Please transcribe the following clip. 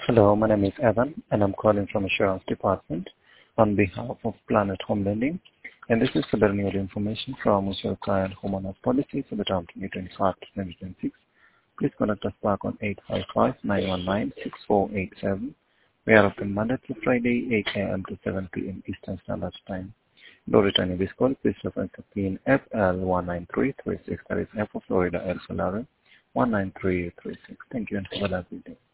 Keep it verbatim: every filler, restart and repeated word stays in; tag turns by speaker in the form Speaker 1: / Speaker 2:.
Speaker 1: Hello, my name is Evan, and I'm calling from Insurance Department on behalf of Planet Home Lending. And this is for the renewal information from your client homeowners policy for the term twenty twenty-five to twenty twenty-six. Please contact us back on eight five five, nine one nine, six four eight seven. We are open Monday to Friday, eight A M to seven P M Eastern Standard Time. No returning this call, please reference the PIN F L one nine three three six, that is F for Florida, L for Larry, one nine three three six. Thank you and have a lovely day.